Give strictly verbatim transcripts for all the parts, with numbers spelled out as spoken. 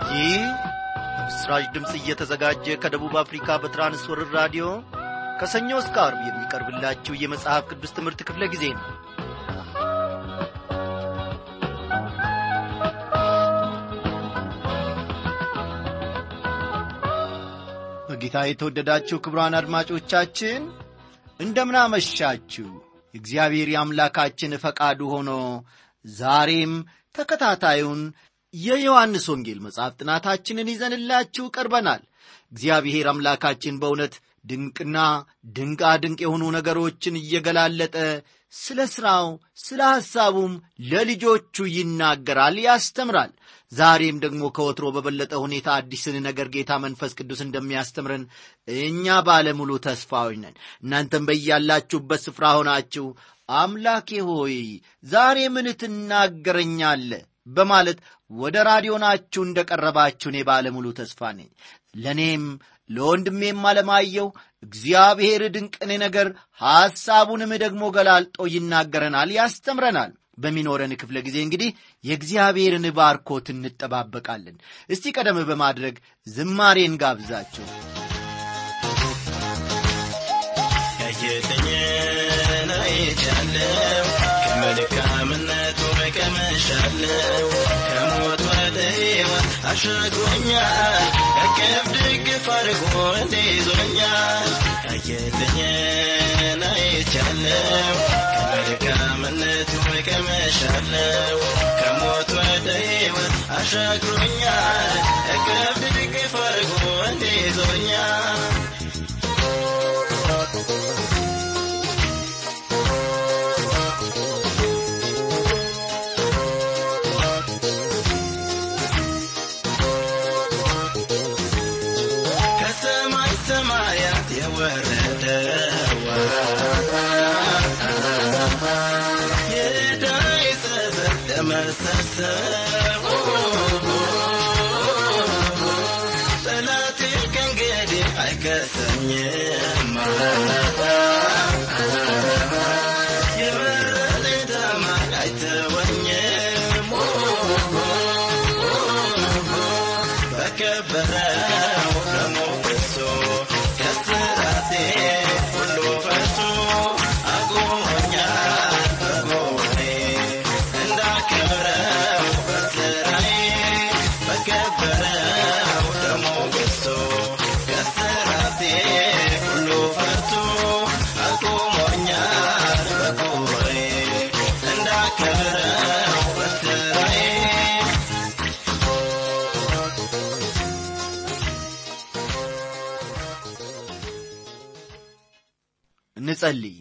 ይህ በምስራች ድምጽ እየተዘጋጀ ከደቡብ አፍሪካ በትራንስወርልድ ራዲዮ ከሰኞ እስከ ዓርብ የሚቀርብላችሁ የመጽሐፍ ቅዱስ ትምህርት ክፍለ ጊዜ ነው። በጌታ የተወደዳችሁ ክቡራን አድማጮቻችን እንደምን አመሻችሁ። እግዚአብሔር የአምላካችን ፈቃዱ ሆኖ ዛሬም ተከታታዩን የዮሐንስ ወንጌል መጽሐፍ ጥናታችንን ይዘንላችሁ ቀርበናል። እግዚአብሔር አምላካችን በእውነት ድንቅና ድንቃ ድንቅ የሆኑ ነገሮችን እየገላለጠ ስለ ሥራው ስለ ሐሳቡም ለልጆቹ ይናገራል፣ ያስተምራል። ዛሬም ደግሞ ከወትሮ በበለጠ ሁኔታ አዲስን ነገር ጌታ መንፈስ ቅዱስ እንደሚያስተምረን እኛ ባለሙሉ ተስፋዎች ነን። እናንተም በያላችሁበት ስፍራ ሆናችሁ አምላኬ ሆይ ዛሬ ምን ትናገረኛለህ በማለት ወደ ራዲዮናችሁ እንደቀረባችሁ እኔ ባለሙሉ ተስፋ ነኝ። ለኔም ለወንድሜም አለማየሁ እግዚአብሔር ድንቅን ነገር ሐሳቡንም ደግሞ ገላልጦ ይናገረናል፣ ያስተምረናል። በሚኖረን ክፍለ ጊዜ እንግዲህ የእግዚአብሔርን ባርኮት እንጠባበቃለን። እስቲ ቀደም በማድረግ ዝማሬን ጋብዛችሁ ያየተኛን አይቻለው ከመልካምነቱ መቀመሻለው ከሞት ወደ ሕይወት አሻግሮኛል ከከፍ ድግፍ አድርጎ እንዲይዞኛል። ያየተኛን አይቻለው ከመልካምነቱ መቀመሻለው ከሞት ወደ ሕይወት አሻግሮኛል ከከፍ ድግፍ አድርጎ እንዲይዞኛል። ከሰማይ ሰማያት የወረደው የዕዳዬ ጽሕፈት ደመሰሰው ጠላቴ ከእንግዲህ አይከሰኝም። የመረጠኝ ታማኝ አይተወኝም። በከበረው ደሙ ፈሶ ከእስራቴ ሁሉ ፈቶ አቁሞኛል በጎኔ እንዳከብረው በሥራዬ። በከበረው ደሙ ፈሶ ከእስራቴ ሁሉ ፈቶ አቁሞኛል በጎኔ እንዳከብረው በሥራዬ። እንጸልይ።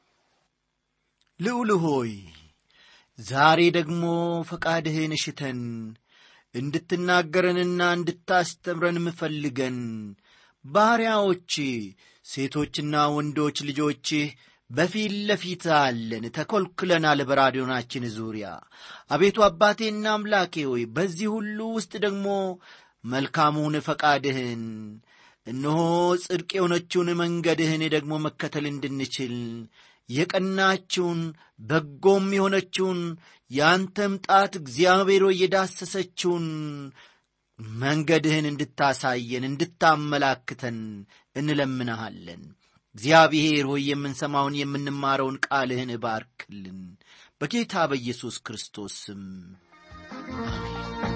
ልዑል ሆይ ዛሬ ደግሞ ፈቃድህን እሽተን እንድትናገረንና እንድታስተምረን ምፈልገን ባሪያዎች ሴቶችና ወንዶች ልጆችህ በፊት ለፊት አለን፣ ተኰልክለናል በራዲዮናችን ዙሪያ። አቤቱ አባቴና አምላኬ ሆይ በዚህ ሁሉ ውስጥ ደግሞ መልካሙን ፈቃድህን እነሆ ጽድቅ የሆነችውን መንገድህን ደግሞ መከተል እንድንችል የቀናችውን በጎም የሆነችውን ያንተም ጣት እግዚአብሔር ሆይ የዳሰሰችውን መንገድህን እንድታሳየን እንድታመላክተን እንለምንሃለን። እግዚአብሔር ሆይ የምንሰማውን የምንማረውን ቃልህን ባርክልን በጌታ በኢየሱስ ክርስቶስ ስም አሜን።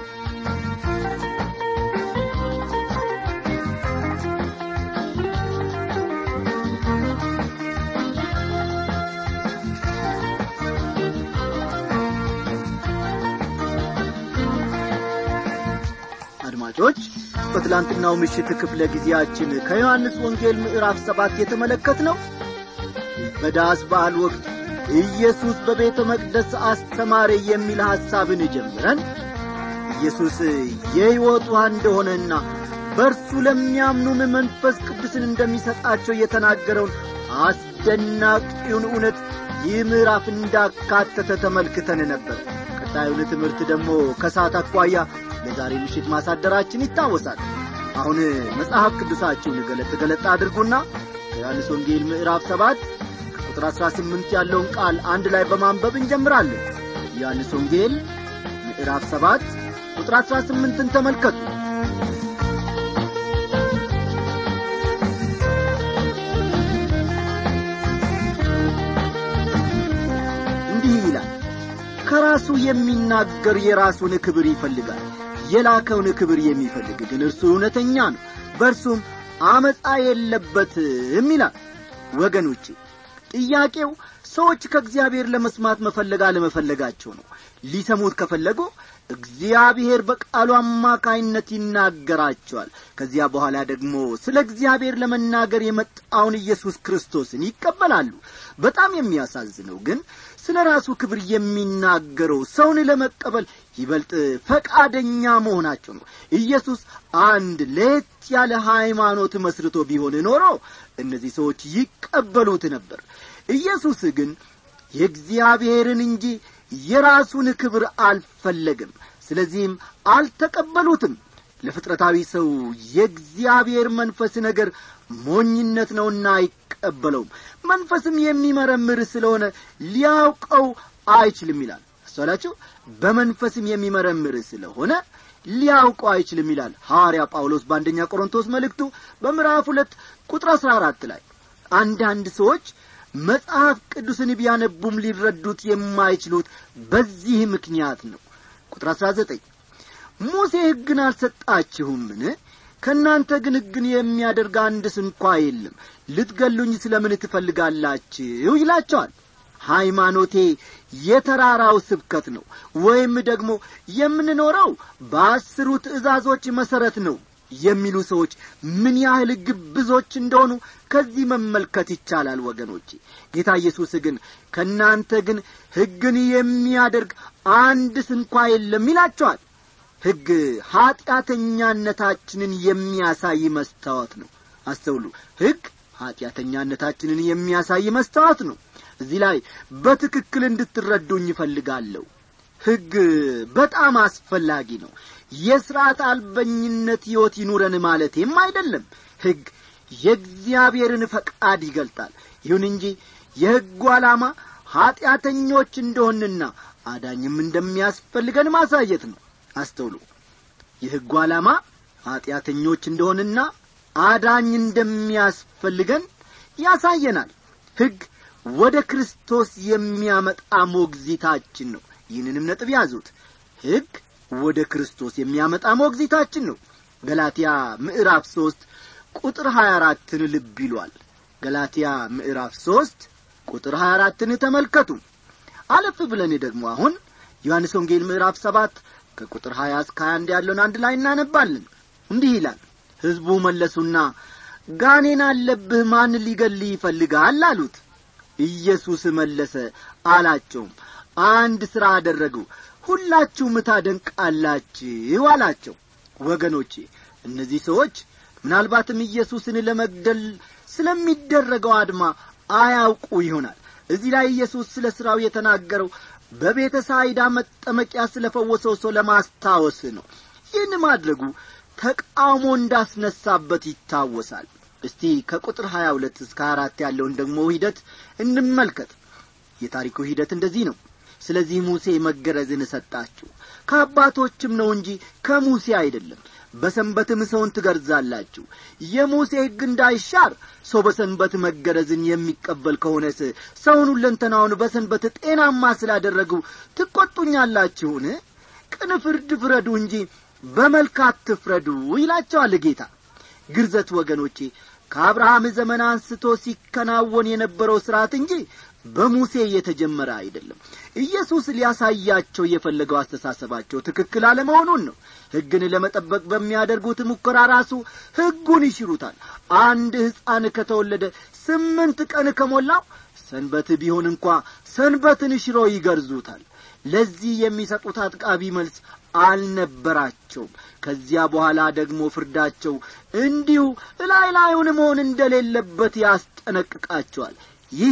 አድማጮች በትላንትናው ምሽት ክፍለ ጊዜያችን ከዮሐንስ ወንጌል ምዕራፍ ሰባት የተመለከትነው በዳስ በዓል ወቅት ኢየሱስ በቤተ መቅደስ አስተማረ የሚል ሐሳብን ጀምረን ኢየሱስ የሕይወት ውሃ እንደሆነና በእርሱ ለሚያምኑም መንፈስ ቅዱስን እንደሚሰጣቸው የተናገረውን አስደናቂውን እውነት ይህ ምዕራፍ እንዳካተተ ተመልክተን ነበር። ቀጣዩን ትምህርት ደግሞ ከሰዓት አኳያ ለዛሬ ምሽት ማሳደራችን ይታወሳል። አሁን መጽሐፍ ቅዱሳችሁን ገለጥ ገለጥ አድርጉና ከዮሐንስ ወንጌል ምዕራፍ ሰባት ከቁጥር አስራ ስምንት ያለውን ቃል አንድ ላይ በማንበብ እንጀምራለን። ዮሐንስ ወንጌል ምዕራፍ ሰባት ቁጥር አስራ ስምንትን ተመልከቱ። እንዲህ ይላል፣ ከራሱ የሚናገር የራሱን ክብር ይፈልጋል፣ የላከውን ክብር የሚፈልግ ግን እርሱ እውነተኛ ነው፣ በእርሱም አመፃ የለበትም ይላል። ወገኖቼ ጥያቄው ሰዎች ከእግዚአብሔር ለመስማት መፈለግ አለመፈለጋቸው ነው። ሊሰሙት ከፈለጉ እግዚአብሔር በቃሉ አማካይነት ይናገራቸዋል። ከዚያ በኋላ ደግሞ ስለ እግዚአብሔር ለመናገር የመጣውን ኢየሱስ ክርስቶስን ይቀበላሉ። በጣም የሚያሳዝነው ግን ስለ ራሱ ክብር የሚናገረው ሰውን ለመቀበል ይበልጥ ፈቃደኛ መሆናቸው ነው። ኢየሱስ አንድ ለየት ያለ ሃይማኖት መስርቶ ቢሆን ኖሮ እነዚህ ሰዎች ይቀበሉት ነበር። ኢየሱስ ግን የእግዚአብሔርን እንጂ የራሱን ክብር አልፈለገም። ስለዚህም አልተቀበሉትም። ለፍጥረታዊ ሰው የእግዚአብሔር መንፈስ ነገር ሞኝነት ነውና አይቀበለውም። መንፈስም የሚመረምር ስለሆነ ሊያውቀው አይችልም ይላል። አስተዋላችሁ? በመንፈስም የሚመረምር ስለሆነ ሊያውቀው አይችልም ይላል ሐዋርያ ጳውሎስ በአንደኛ ቆሮንቶስ መልእክቱ በምዕራፍ ሁለት ቁጥር አስራ አራት ላይ። አንዳንድ ሰዎች መጽሐፍ ቅዱስን ቢያነቡም ሊረዱት የማይችሉት በዚህ ምክንያት ነው። ቁጥር አስራ ዘጠኝ ሙሴ ሕግን አልሰጣችሁምን? ከእናንተ ግን ሕግን የሚያደርግ አንድስ እንኳ የለም፣ ልትገሉኝ ስለምን ትፈልጋላችሁ ይላቸዋል። ሃይማኖቴ የተራራው ስብከት ነው፣ ወይም ደግሞ የምንኖረው በአስሩ ትእዛዞች መሰረት ነው የሚሉ ሰዎች ምን ያህል ግብዞች እንደሆኑ ከዚህ መመልከት ይቻላል። ወገኖቼ ጌታ ኢየሱስ ግን ከናንተ ግን ሕግን የሚያደርግ አንድስ እንኳ የለም ይላቸዋል። ሕግ ኃጢአተኛነታችንን የሚያሳይ መስታወት ነው። አስተውሉ፣ ሕግ ኃጢአተኛነታችንን የሚያሳይ መስታወት ነው። እዚህ ላይ በትክክል እንድትረዱኝ እፈልጋለሁ። ሕግ በጣም አስፈላጊ ነው። የሥርዓት አልበኝነት ሕይወት ይኑረን ማለቴም አይደለም። ሕግ የእግዚአብሔርን ፈቃድ ይገልጣል። ይሁን እንጂ የሕጉ ዓላማ ኃጢአተኞች እንደሆንና አዳኝም እንደሚያስፈልገን ማሳየት ነው። አስተውሉ፣ የሕጉ ዓላማ ኃጢአተኞች እንደሆንና አዳኝ እንደሚያስፈልገን ያሳየናል። ሕግ ወደ ክርስቶስ የሚያመጣ ሞግዚታችን ነው። ይህንንም ነጥብ ያዙት። ሕግ ወደ ክርስቶስ የሚያመጣ ሞግዚታችን ነው። ገላትያ ምዕራፍ ሶስት ቁጥር ሀያ አራትን ልብ ይሏል። ገላትያ ምዕራፍ ሶስት ቁጥር ሀያ አራትን ተመልከቱ። አለፍ ብለን ደግሞ አሁን ዮሐንስ ወንጌል ምዕራፍ ሰባት ከቁጥር ሀያ እስከ ሀያ አንድ ያለውን አንድ ላይ እናነባለን። እንዲህ ይላል፣ ሕዝቡ መለሱና ጋኔን አለብህ፣ ማን ሊገልህ ይፈልጋል አሉት። ኢየሱስ መለሰ አላቸውም፣ አንድ ሥራ አደረግሁ፣ ሁላችሁም ታደንቃላችሁ አላቸው። ወገኖቼ እነዚህ ሰዎች ምናልባትም ኢየሱስን ለመግደል ስለሚደረገው አድማ አያውቁ ይሆናል። እዚህ ላይ ኢየሱስ ስለ ሥራው የተናገረው በቤተ ሳይዳ መጠመቂያ ስለፈወሰው ሰው ለማስታወስ ነው። ይህን ማድረጉ ተቃውሞ እንዳስነሳበት ይታወሳል። እስቲ ከቁጥር ሀያ ሁለት እስከ አራት ያለውን ደግሞ ሂደት እንመልከት። የታሪኩ ሂደት እንደዚህ ነው። ስለዚህ ሙሴ መገረዝን ሰጣችሁ፣ ከአባቶችም ነው እንጂ ከሙሴ አይደለም። በሰንበትም ሰውን ትገርዛላችሁ። የሙሴ ሕግ እንዳይሻር ሰው በሰንበት መገረዝን የሚቀበል ከሆነስ ሰውን ሁለንተናውን በሰንበት ጤናማ ስላደረጉ ትቈጡኛላችሁን? ቅን ፍርድ ፍረዱ እንጂ በመልክ አትፍረዱ ይላቸዋል ጌታ። ግርዘት ወገኖቼ ከአብርሃም ዘመን አንስቶ ሲከናወን የነበረው ሥርዓት እንጂ በሙሴ የተጀመረ አይደለም። ኢየሱስ ሊያሳያቸው የፈለገው አስተሳሰባቸው ትክክል አለመሆኑን ነው። ሕግን ለመጠበቅ በሚያደርጉት ሙከራ ራሱ ሕጉን ይሽሩታል። አንድ ሕፃን ከተወለደ ስምንት ቀን ከሞላው ሰንበት ቢሆን እንኳ ሰንበትን ሽሮ ይገርዙታል። ለዚህ የሚሰጡት አጥቃቢ መልስ አልነበራቸውም። ከዚያ በኋላ ደግሞ ፍርዳቸው እንዲሁ ላይ ላዩን መሆን እንደሌለበት ያስጠነቅቃቸዋል። ይህ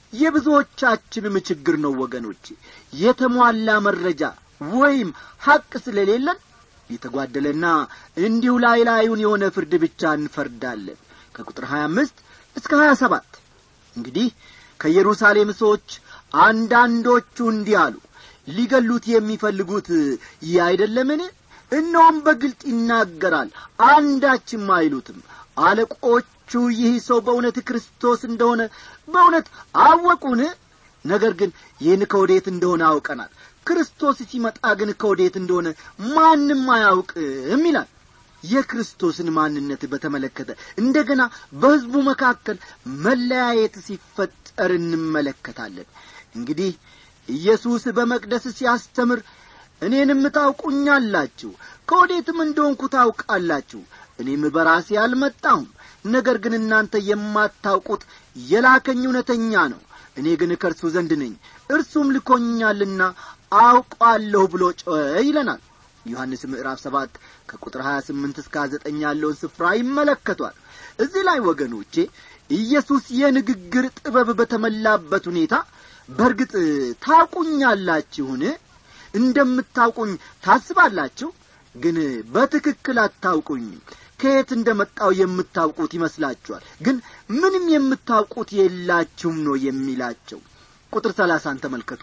የብዙዎቻችንም ችግር ነው ወገኖቼ። የተሟላ መረጃ ወይም ሐቅ ስለሌለን የተጓደለና እንዲሁ ላይ ላዩን የሆነ ፍርድ ብቻ እንፈርዳለን። ከቁጥር ሀያ አምስት እስከ ሀያ ሰባት እንግዲህ ከኢየሩሳሌም ሰዎች አንዳንዶቹ እንዲህ አሉ፣ ሊገሉት የሚፈልጉት ይህ አይደለምን? እነሆም በግልጥ ይናገራል፣ አንዳችም አይሉትም። አለቆቹ ይህ ሰው በእውነት ክርስቶስ እንደሆነ በእውነት አወቁን? ነገር ግን ይህን ከወዴት እንደሆነ አውቀናል። ክርስቶስ ሲመጣ ግን ከወዴት እንደሆነ ማንም አያውቅም ይላል። የክርስቶስን ማንነት በተመለከተ እንደገና በሕዝቡ መካከል መለያየት ሲፈጠር እንመለከታለን። እንግዲህ ኢየሱስ በመቅደስ ሲያስተምር እኔንም ታውቁኛላችሁ፣ ከወዴትም እንደሆንኩ ታውቃላችሁ፣ እኔም በራሴ አልመጣሁም፣ ነገር ግን እናንተ የማታውቁት የላከኝ እውነተኛ ነው፣ እኔ ግን ከእርሱ ዘንድ ነኝ፣ እርሱም ልኮኛልና አውቃለሁ ብሎ ጮኸ ይለናል። ዮሐንስ ምዕራፍ ሰባት ከቁጥር ሀያ ስምንት እስከ ሀያ ዘጠኝ ያለውን ስፍራ ይመለከቷል። እዚህ ላይ ወገኖቼ ኢየሱስ የንግግር ጥበብ በተመላበት ሁኔታ በርግጥ ታውቁኛላችሁን? እንደምታውቁኝ ታስባላችሁ፣ ግን በትክክል አታውቁኝም። ከየት እንደመጣው የምታውቁት ይመስላችኋል፣ ግን ምንም የምታውቁት የላችሁም ነው የሚላቸው። ቁጥር ሰላሳን ተመልከቱ።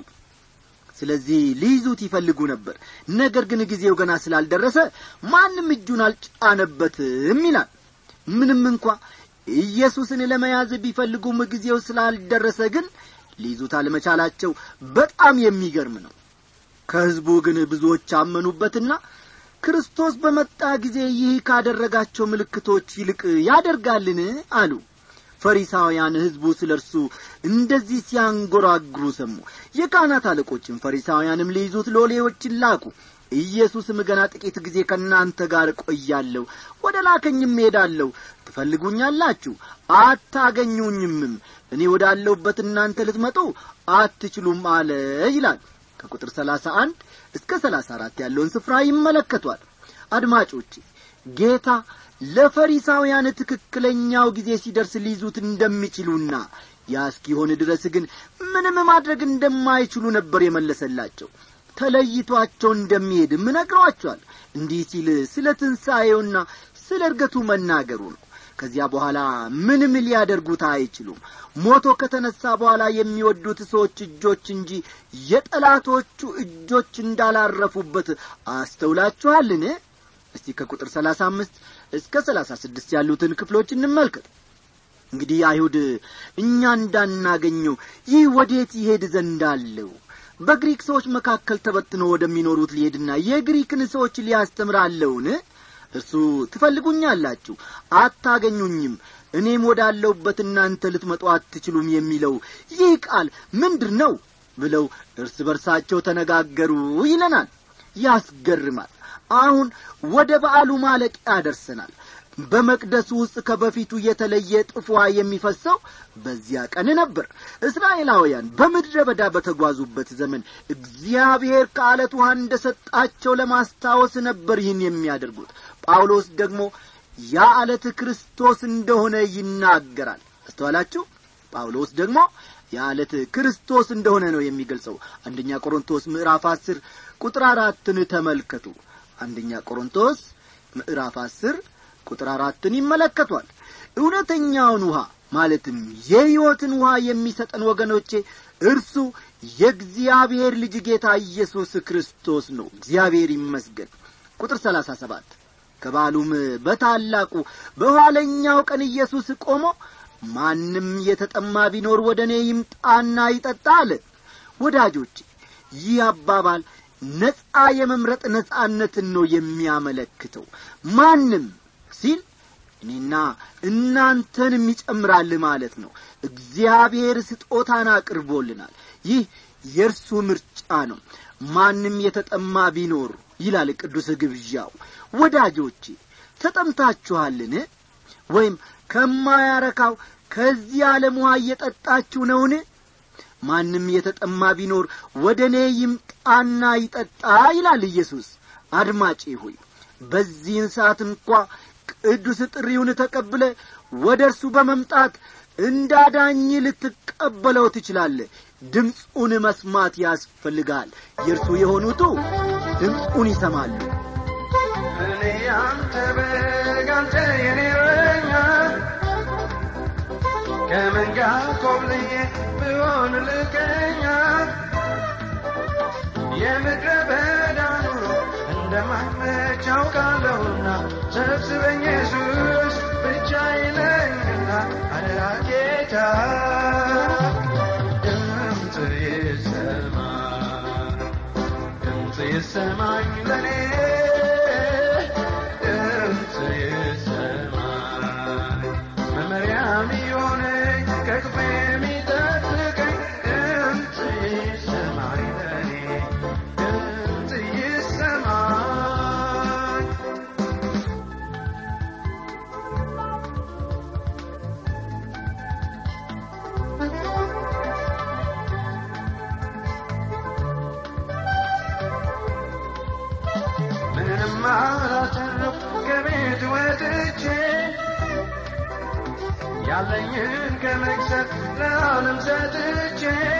ስለዚህ ሊይዙት ይፈልጉ ነበር፣ ነገር ግን ጊዜው ገና ስላልደረሰ ማንም እጁን አልጫነበትም ይላል። ምንም እንኳ ኢየሱስን ለመያዝ ቢፈልጉም ጊዜው ስላልደረሰ ግን ሊይዙት አለመቻላቸው በጣም የሚገርም ነው። ከሕዝቡ ግን ብዙዎች አመኑበትና ክርስቶስ በመጣ ጊዜ ይህ ካደረጋቸው ምልክቶች ይልቅ ያደርጋልን አሉ። ፈሪሳውያን ሕዝቡ ስለርሱ እንደዚህ ሲያንጎራጉሩ ሰሙ። የካህናት አለቆችም ፈሪሳውያንም ሊይዙት ሎሌዎችን ላኩ። ኢየሱስም ገና ጥቂት ጊዜ ከእናንተ ጋር ቆያለሁ፣ ወደ ላከኝም ሄዳለሁ፣ ትፈልጉኛላችሁ አታገኙኝምም፣ እኔ ወዳለሁበት እናንተ ልትመጡ አትችሉም አለ ይላል። ከቁጥር ሰላሳ አንድ እስከ ሰላሳ አራት ያለውን ስፍራ ይመለከቷል። አድማጮች ጌታ ለፈሪሳውያን ትክክለኛው ጊዜ ሲደርስ ሊይዙት እንደሚችሉና ያ እስኪሆን ድረስ ግን ምንም ማድረግ እንደማይችሉ ነበር የመለሰላቸው። ተለይቷቸው እንደሚሄድም ነግሯቸዋል። እንዲህ ሲል ስለ ትንሣኤውና ስለ እርገቱ መናገሩ ነው። ከዚያ በኋላ ምንም ሊያደርጉት አይችሉም። ሞቶ ከተነሳ በኋላ የሚወዱት ሰዎች እጆች እንጂ የጠላቶቹ እጆች እንዳላረፉበት አስተውላችኋልን? እስቲ ከቁጥር ሰላሳ አምስት እስከ ሰላሳ ስድስት ያሉትን ክፍሎች እንመልከት። እንግዲህ አይሁድ እኛ እንዳናገኘው ይህ ወዴት ይሄድ ዘንድ አለው? በግሪክ ሰዎች መካከል ተበትኖ ወደሚኖሩት ሊሄድና የግሪክን ሰዎች ሊያስተምራለውን? እርሱ ትፈልጉኛላችሁ አታገኙኝም፣ እኔም ወዳለሁበት እናንተ ልትመጡ አትችሉም የሚለው ይህ ቃል ምንድር ነው ብለው እርስ በርሳቸው ተነጋገሩ ይለናል። ያስገርማል። አሁን ወደ በዓሉ ማለቂያ ደርሰናል። በመቅደሱ ውስጥ ከበፊቱ የተለየ ጥፏ የሚፈሰው በዚያ ቀን ነበር። እስራኤላውያን በምድረ በዳ በተጓዙበት ዘመን እግዚአብሔር ከዓለት ውሃ እንደሰጣቸው ለማስታወስ ነበር ይህን የሚያደርጉት። ጳውሎስ ደግሞ ያ ዓለት ክርስቶስ እንደሆነ ይናገራል። አስተዋላችሁ? ጳውሎስ ደግሞ ያ ዓለት ክርስቶስ እንደሆነ ነው የሚገልጸው። አንደኛ ቆሮንቶስ ምዕራፍ አስር ቁጥር አራትን ተመልከቱ። አንደኛ ቆሮንቶስ ምዕራፍ አስር ቁጥር አራትን ይመለከቷል። እውነተኛውን ውሃ ማለትም የሕይወትን ውሃ የሚሰጠን ወገኖቼ እርሱ የእግዚአብሔር ልጅ ጌታ ኢየሱስ ክርስቶስ ነው። እግዚአብሔር ይመስገን። ቁጥር ሰላሳ ሰባት ከባሉም በታላቁ በኋለኛው ቀን ኢየሱስ ቆሞ ማንም የተጠማ ቢኖር ወደኔ ይምጣና ይጠጣ አለ። ወዳጆቼ ይህ አባባል ነጻ የመምረጥ ነጻነትን ነው የሚያመለክተው። ማንም ሲል እኔና እናንተንም ይጨምራል ማለት ነው። እግዚአብሔር ስጦታን አቅርቦልናል። ይህ የእርሱ ምርጫ ነው። ማንም የተጠማ ቢኖር ይላል ቅዱስ ግብዣው። ወዳጆቼ ተጠምታችኋልን? ወይም ከማያረካው ከዚህ ዓለም ውሃ እየጠጣችሁ ነውን? ማንም የተጠማ ቢኖር ወደኔ ይምጣና ይጠጣ ይላል ኢየሱስ። አድማጬ ሆይ በዚህን ሰዓት እንኳ ቅዱስ ጥሪውን ተቀብለ ወደርሱ በመምጣት እንዳዳኝ ልትቀበለው ትችላለህ። ድምጹን መስማት ያስፈልጋል። የርሱ የሆኑቱ ድምጹን ይሰማሉ። እኔ አንተ በግ አንተ የኔ እረኛ ከመንጋ ኮብልዬ ብሆን ልከኛ የምድረ በዳ ኑሮ እንደማይመች አውቃለሁና ሰብስበኝ ኢየሱስ ብቻዬን ነኝና አደራ ጌታ ድምፅ ይሰማ ድምፅ ይሰማኝ ለኔ ድምፅ ይሰማኝ መመሪያም ይሆነኝ ከክፉ የሚጠብቀኝ ድምፅ ይሰማኝ ለኔ ድምፅ ይሰማኝ ምንም አላተረፍ ከቤት ወጥቼ ያለኝን ከመክሰት ለዓለም ሰጥቼ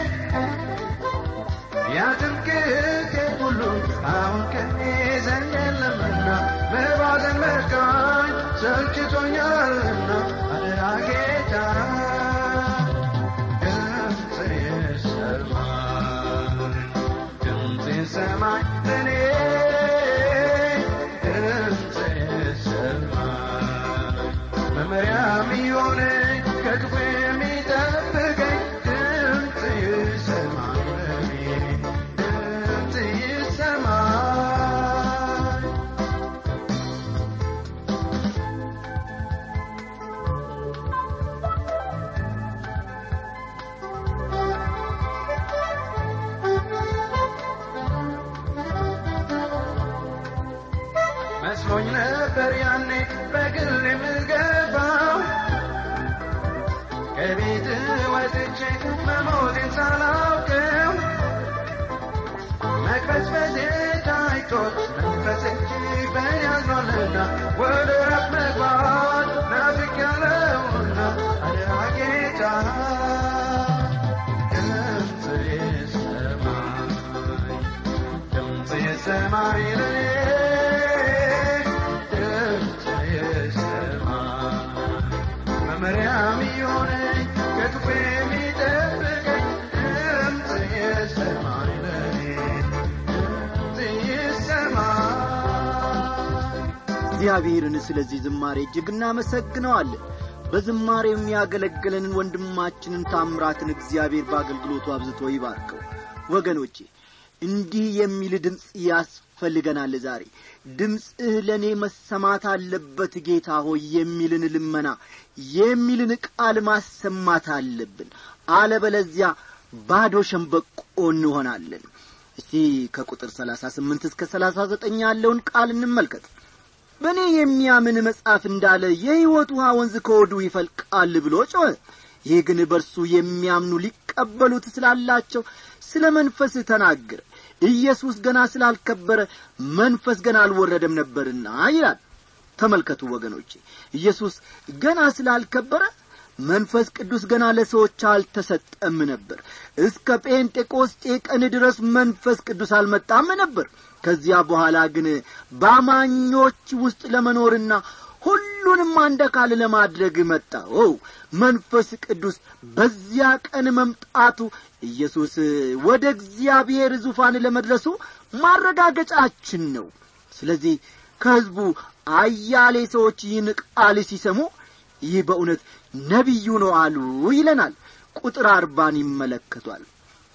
ያትምክህቴ ሁሉ አሁን ከኔ ዘንድ የለምና መባዘን መርካኝ ሰልችቶኛልና አደራ ጌታ ድምፅ ይሰማኝ ድምፅ ይሰማኝ ለኔ ድምፅ ይሰማኝ መመሪያም ይሆነኝ ከክፉ የሚጠብቀኝ ድምፅ ይሰማኝ ለኔ ድምፅ ይሰማኝ መስሎኝ ነበር ያኔ በግል የምገባው ከቤት ወጥቼ መሞቴን ሳላውቀው መቅበዝበዜ ታይቶት መንፈስ እጅግ በያዝኗልና ወደ ራስ መግባት ናፍቄያለሁና አደራ ጌታ ድምፅ ይሰማኝ ድምፅ ይሰማኝ ለኔ ድምፅ ይሰማኝ መመሪያም ይሆነኝ ከክፉ የሚጠብቀኝ ድምፅ ይሰማኝ ለኔ ድምፅ ይሰማኝ እግዚአብሔርን ስለዚህ ዝማሬ እጅግ እናመሰግነዋለን። በዝማሬ የሚያገለግለንን ወንድማችንን ታምራትን እግዚአብሔር በአገልግሎቱ አብዝቶ ይባርከው። ወገኖቼ እንዲህ የሚል ድምፅ ያስፈልገናል። ዛሬ ድምፅህ ለኔ መሰማት አለበት ጌታ ሆይ የሚልን ልመና የሚልን ቃል ማሰማት አለብን። አለበለዚያ ባዶ ሸምበቆ እንሆናለን። እስቲ ከቁጥር ሰላሳ ስምንት እስከ ሰላሳ ዘጠኝ ያለውን ቃል እንመልከት። በእኔ የሚያምን መጽሐፍ እንዳለ የሕይወት ውሃ ወንዝ ከሆዱ ይፈልቃል ብሎ ጮኸ። ይህ ግን በርሱ የሚያምኑ ሊቀበሉት ስላላቸው ስለ መንፈስ ተናገረ። ኢየሱስ ገና ስላልከበረ መንፈስ ገና አልወረደም ነበርና ይላል። ተመልከቱ ወገኖቼ፣ ኢየሱስ ገና ስላልከበረ መንፈስ ቅዱስ ገና ለሰዎች አልተሰጠም ነበር። እስከ ጴንጤቆስጤ ቀን ድረስ መንፈስ ቅዱስ አልመጣም ነበር። ከዚያ በኋላ ግን በአማኞች ውስጥ ለመኖርና ሁሉንም አንድ አካል ለማድረግ መጣ። ኦ መንፈስ ቅዱስ በዚያ ቀን መምጣቱ ኢየሱስ ወደ እግዚአብሔር ዙፋን ለመድረሱ ማረጋገጫችን ነው። ስለዚህ ከሕዝቡ አያሌ ሰዎች ይህን ቃል ሲሰሙ ይህ በእውነት ነቢዩ ነው አሉ ይለናል። ቁጥር አርባን ይመለከቷል።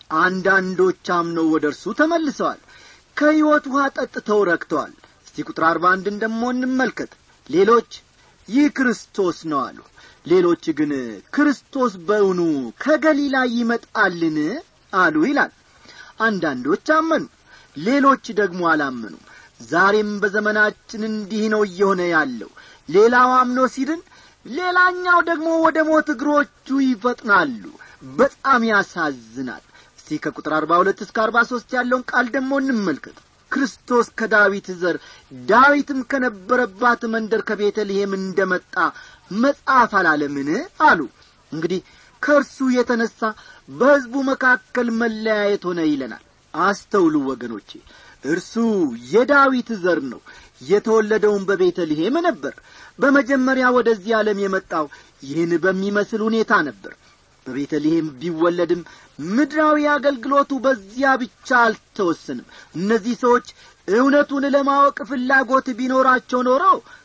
አንዳንዶች አምነው ወደ እርሱ ተመልሰዋል፣ ከሕይወት ውሃ ጠጥተው ረክተዋል። እስቲ ቁጥር አርባ አንድን ደግሞ እንመልከት። ሌሎች ይህ ክርስቶስ ነው አሉ። ሌሎች ግን ክርስቶስ በእውኑ ከገሊላ ይመጣልን አሉ ይላል። አንዳንዶች አመኑ፣ ሌሎች ደግሞ አላመኑም። ዛሬም በዘመናችን እንዲህ ነው እየሆነ ያለው። ሌላው አምኖ ሲድን፣ ሌላኛው ደግሞ ወደ ሞት እግሮቹ ይፈጥናሉ። በጣም ያሳዝናል። እስቲ ከቁጥር አርባ ሁለት እስከ አርባ ሦስት ያለውን ቃል ደግሞ እንመልከት። ክርስቶስ ከዳዊት ዘር ዳዊትም ከነበረባት መንደር ከቤተልሔም እንደመጣ መጽሐፍ አላለምን አሉ። እንግዲህ ከእርሱ የተነሳ በሕዝቡ መካከል መለያየት ሆነ ይለናል። አስተውሉ ወገኖቼ፣ እርሱ የዳዊት ዘር ነው። የተወለደውም በቤተልሔም ነበር። በመጀመሪያ ወደዚህ ዓለም የመጣው ይህን በሚመስል ሁኔታ ነበር። በቤተልሔም ቢወለድም ምድራዊ አገልግሎቱ በዚያ ብቻ አልተወሰንም። እነዚህ ሰዎች እውነቱን ለማወቅ ፍላጎት ቢኖራቸው ኖሮ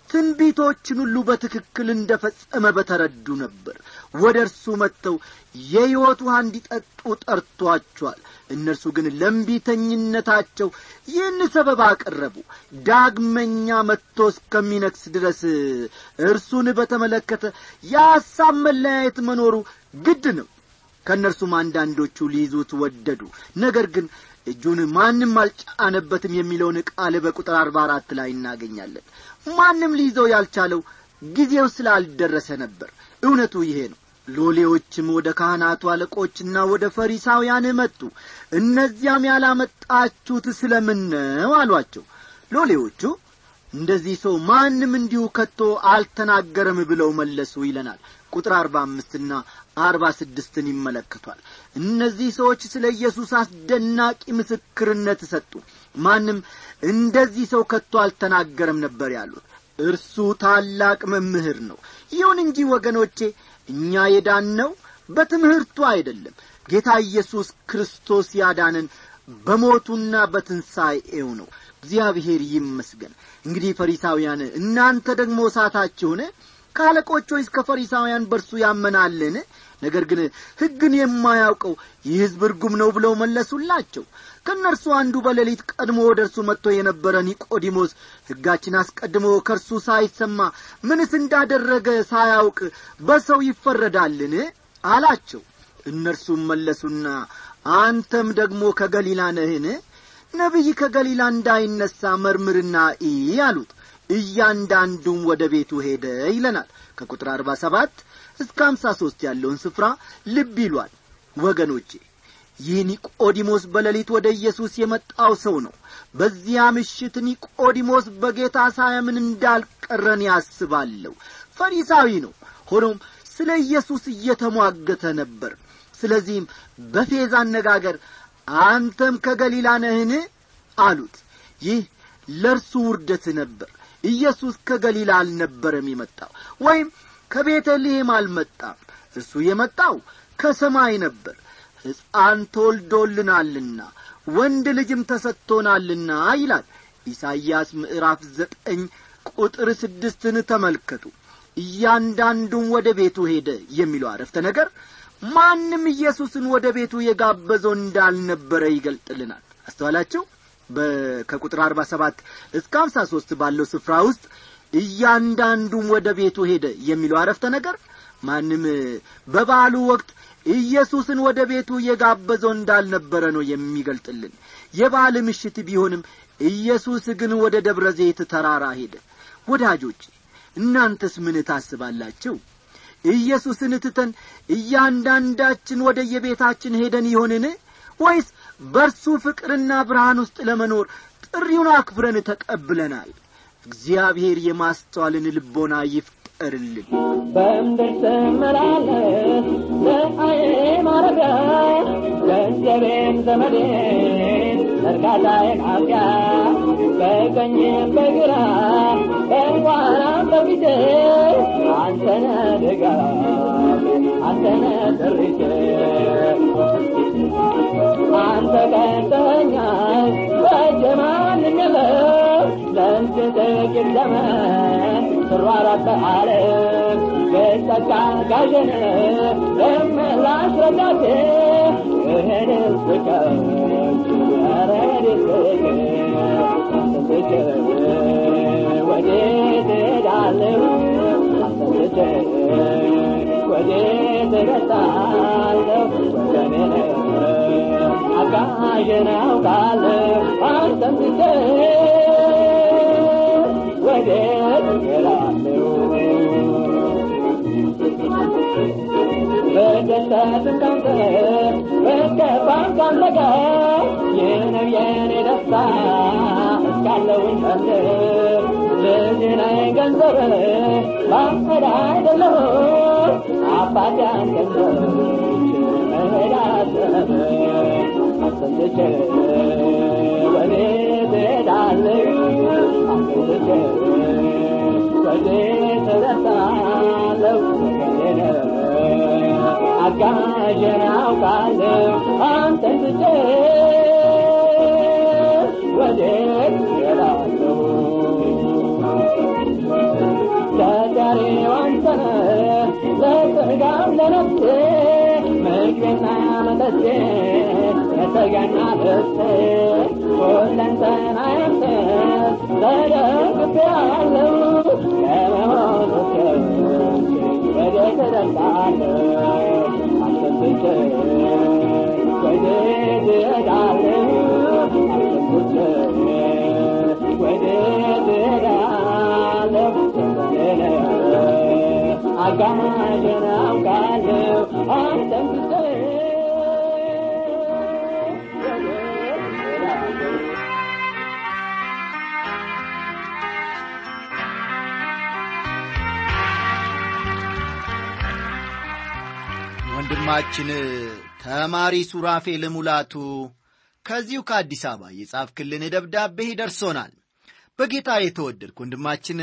ትንቢቶችን ሁሉ በትክክል እንደፈጸመ በተረዱ ነበር። ወደ እርሱ መጥተው የሕይወት ውሃ እንዲጠጡ ጠርቷቸዋል። እነርሱ ግን ለእምቢተኝነታቸው ይህን ሰበብ አቀረቡ። ዳግመኛ መጥቶ እስከሚነግስ ድረስ እርሱን በተመለከተ የሐሳብ መለያየት መኖሩ ግድ ነው። ከእነርሱም አንዳንዶቹ ሊይዙት ወደዱ፣ ነገር ግን እጁን ማንም አልጫነበትም የሚለውን ቃል በቁጥር አርባ አራት ላይ እናገኛለን። ማንም ሊይዘው ያልቻለው ጊዜው ስላልደረሰ ነበር። እውነቱ ይሄ ነው። ሎሌዎችም ወደ ካህናቱ አለቆችና ወደ ፈሪሳውያን መጡ። እነዚያም ያላመጣችሁት ስለምን ነው አሏቸው። ሎሌዎቹ እንደዚህ ሰው ማንም እንዲሁ ከቶ አልተናገረም ብለው መለሱ ይለናል። ቁጥር አርባ አምስት እና አርባ ስድስት ይመለከቷል። እነዚህ ሰዎች ስለ ኢየሱስ አስደናቂ ምስክርነት ሰጡ። ማንም እንደዚህ ሰው ከቶ አልተናገረም ነበር ያሉት። እርሱ ታላቅ መምህር ነው። ይሁን እንጂ ወገኖቼ እኛ የዳነው በትምህርቱ አይደለም። ጌታ ኢየሱስ ክርስቶስ ያዳነን በሞቱና በትንሣኤው ነው። እግዚአብሔር ይመስገን። እንግዲህ ፈሪሳውያን እናንተ ደግሞ ሳታችሁን? ካለቆች ወይስ ከፈሪሳውያን በርሱ ያመናልን? ነገር ግን ሕግን የማያውቀው ይህ ሕዝብ ርጉም ነው ብለው መለሱላቸው። ከእነርሱ አንዱ በሌሊት ቀድሞ ወደ እርሱ መጥቶ የነበረ ኒቆዲሞስ ሕጋችን አስቀድሞ ከእርሱ ሳይሰማ ምንስ እንዳደረገ ሳያውቅ በሰው ይፈረዳልን አላቸው። እነርሱም መለሱና አንተም ደግሞ ከገሊላ ነህን? ነቢይ ከገሊላ እንዳይነሣ መርምርና እይ አሉት። እያንዳንዱም ወደ ቤቱ ሄደ ይለናል። ከቁጥር አርባ ሰባት እስከ ሃምሳ ሦስት ያለውን ስፍራ ልብ ይሏል። ወገኖቼ ይህ ኒቆዲሞስ በሌሊት ወደ ኢየሱስ የመጣው ሰው ነው። በዚያ ምሽት ኒቆዲሞስ በጌታ ሳያምን እንዳልቀረን ያስባለሁ። ፈሪሳዊ ነው። ሆኖም ስለ ኢየሱስ እየተሟገተ ነበር። ስለዚህም በፌዝ አነጋገር አንተም ከገሊላ ነህን አሉት። ይህ ለእርሱ ውርደት ነበር። ኢየሱስ ከገሊላ አልነበረም የመጣው፣ ወይም ከቤተልሔም አልመጣም። እርሱ የመጣው ከሰማይ ነበር። ሕፃን ተወልዶልናልና ወንድ ልጅም ተሰጥቶናልና ይላል ኢሳይያስ ምዕራፍ ዘጠኝ ቁጥር ስድስትን ተመልከቱ። እያንዳንዱም ወደ ቤቱ ሄደ የሚለው አረፍተ ነገር ማንም ኢየሱስን ወደ ቤቱ የጋበዘው እንዳልነበረ ይገልጥልናል። አስተዋላችሁ? በከቁጥር አርባ ሰባት እስከ ሃምሳ ሦስት ባለው ስፍራ ውስጥ እያንዳንዱም ወደ ቤቱ ሄደ የሚለው አረፍተ ነገር ማንም በበዓሉ ወቅት ኢየሱስን ወደ ቤቱ የጋበዘው እንዳልነበረ ነው የሚገልጥልን። የበዓል ምሽት ቢሆንም ኢየሱስ ግን ወደ ደብረ ዘይት ተራራ ሄደ። ወዳጆች እናንተስ ምን ታስባላችሁ? ኢየሱስን ትተን እያንዳንዳችን ወደ የቤታችን ሄደን ይሆንን? ወይስ በርሱ ፍቅርና ብርሃን ውስጥ ለመኖር ጥሪውን አክብረን ተቀብለናል? እግዚአብሔር የማስተዋልን ልቦና ይፍጠርልን። በእምድር ስመላለስ ለአይኔ ማረፊያ ገንዘቤን ዘመዴን እርካታዬን አፍያ በቀኝም በግራ በኋላም በፊቴ አንተነ ድጋፍ አንተነ ድርጅ አንተ ቀንተኛል በጀማንም የለም ለእንት ጥቂት ዘመን ስሯራት በዓለም በጸጋ ጋዥነ ለመላሽ ረዳቴ እሄድስ ብቀር እረድስ ብቀር ወዴት እሄዳለሁ አንተ ወዴት እረሳለሁ ወገኔ አጋዥነ አውቃለሁ አንተን ብቻ ወዴት እሄዳለሁ በደስታም ካንተ በከፋም ካንተ ጋር የነው የኔ ደስታ እስካለሁኝ ካንተ ልጅ ነኝ ገንዘብ ባፈዳ አይደለሁ አባቴ አንተን እሄዳለሁ አንተን ብቻ ወዴት እሄዳለሁ አንተን ብቻ ወዴት እረሳለሁ አጋዥን አውቃለሁ አንተን ትቼ ወዴት እሄዳለሁ ቸጋሪው አንተ ነህ ለሥጋም ለነፍሴ ምግቤና መጠጤ የተገና ደስቴ ሁለንተናዬ አንተ ተደግፌአለሁ ከመሆኑ ወዴት እደርሳለሁ አንተን ትቼ ወዴት እሄዳለሁ አንተን ትቼ ወዴት እሄዳለሁ አጋዥን አውቃለሁ አንተን ትቼ ወንድማችን ተማሪ ሱራፌል ሙላቱ ከዚሁ ከአዲስ አበባ የጻፍክልን ደብዳቤ ደርሶናል። በጌታ የተወደድክ ወንድማችን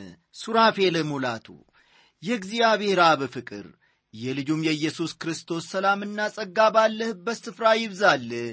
ሱራፌል ሙላቱ የእግዚአብሔር አብ ፍቅር የልጁም የኢየሱስ ክርስቶስ ሰላምና ጸጋ ባለህበት ስፍራ ይብዛልህ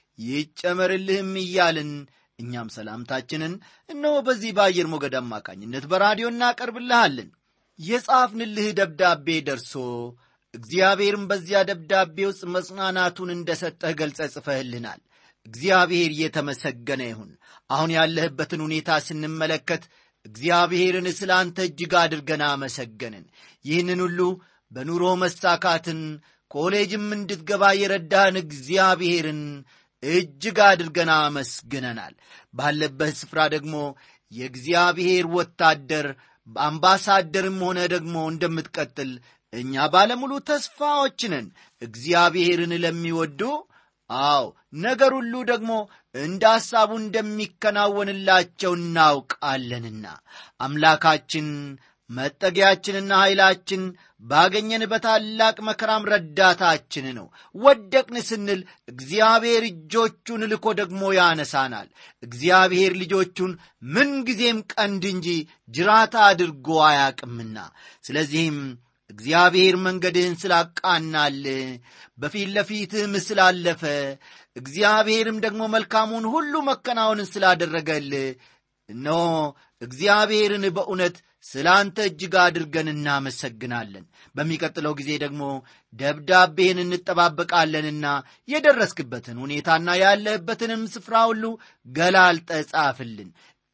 ይጨመርልህም እያልን እኛም ሰላምታችንን እነሆ በዚህ በአየር ሞገድ አማካኝነት በራዲዮ እናቀርብልሃለን። የጻፍንልህ ደብዳቤ ደርሶ እግዚአብሔርም በዚያ ደብዳቤ ውስጥ መጽናናቱን እንደሰጠህ ገልጸህ ጽፈህልናል። እግዚአብሔር የተመሰገነ ይሁን። አሁን ያለህበትን ሁኔታ ስንመለከት እግዚአብሔርን ስላንተ እጅግ አድርገን አመሰገንን። ይህንን ሁሉ በኑሮ መሳካትን ኮሌጅም እንድትገባ የረዳህን እግዚአብሔርን እጅግ አድርገን አመስግነናል። ባለበት ስፍራ ደግሞ የእግዚአብሔር ወታደር አምባሳደርም ሆነ ደግሞ እንደምትቀጥል እኛ ባለሙሉ ተስፋዎች ነን። እግዚአብሔርን ለሚወዱ አዎ ነገር ሁሉ ደግሞ እንደ ሐሳቡ እንደሚከናወንላቸው እናውቃለንና አምላካችን መጠጊያችንና ኃይላችን ባገኘን በታላቅ መከራም ረዳታችን ነው። ወደቅን ስንል እግዚአብሔር እጆቹን ልኮ ደግሞ ያነሳናል። እግዚአብሔር ልጆቹን ምንጊዜም ቀንድ እንጂ ጅራት አድርጎ አያቅምና ስለዚህም እግዚአብሔር መንገድህን ስላቃናል በፊት ለፊትህም ስላለፈ እግዚአብሔርም ደግሞ መልካሙን ሁሉ መከናወንን ስላደረገል እነሆ እግዚአብሔርን በእውነት ስላንተ እጅግ አድርገን እናመሰግናለን። በሚቀጥለው ጊዜ ደግሞ ደብዳቤህን እንጠባበቃለንና የደረስክበትን ሁኔታና ያለህበትንም ስፍራ ሁሉ ገላልጠህ ጻፍልን።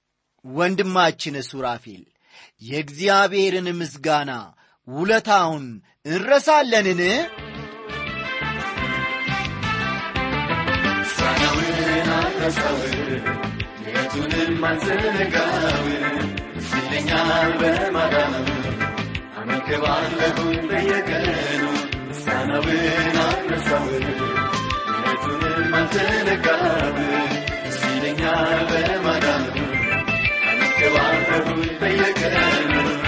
ወንድማችን ሱራፌል የእግዚአብሔርን ምስጋና ውለታውን እንረሳለንን? ሳናውን አልረሳውን የቱንም አልዘነጋውን ሲለኛል በማዳኑ አመልክባለሁኝ በየቀኑ ሳናውን አልረሳውን የቱንም አልዘነጋውን ሲለኛል በማዳኑ አመልክባለሁኝ በየቀኑ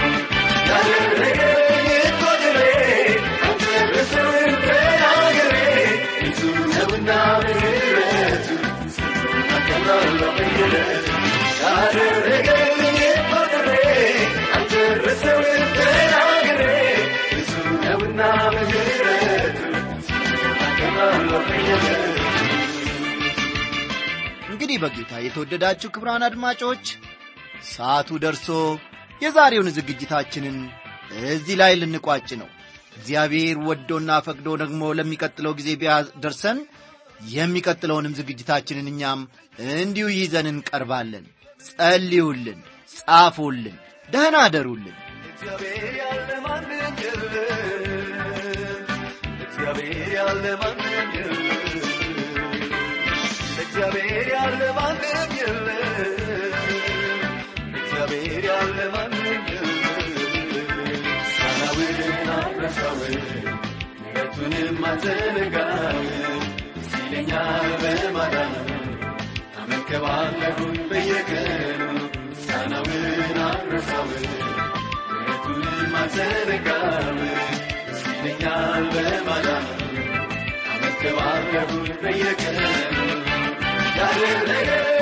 እንግዲህ በጌታ የተወደዳችሁ ክቡራን አድማጮች ሰዓቱ ደርሶ የዛሬውን ዝግጅታችንን እዚህ ላይ ልንቋጭ ነው። እግዚአብሔር ወዶና ፈቅዶ ደግሞ ለሚቀጥለው ጊዜ ቢያደርሰን የሚቀጥለውንም ዝግጅታችንን እኛም እንዲሁ ይዘን እንቀርባለን። ጸልዩልን፣ ጻፉልን፣ ደህና አደሩልን። እግዚአብሔር ያለ ማንም የለም፣ እግዚአብሔር ያለ ማንም የለም፣ እግዚአብሔር ያለ ማንም የለም፣ እግዚአብሔር ያለ ማንም የለም። ሳናውን አልረሳውን ምሕረቱንም አልዘነጋውን ሲለኛል በማዳኑ አመልክባለሁኝ በየቀኑ ሳናውን አልረሳውን ምሕረቱንም አልዘነጋውን ሲለኛል በማዳኑ አመልክባለሁኝ በየቀኑ ያደረገ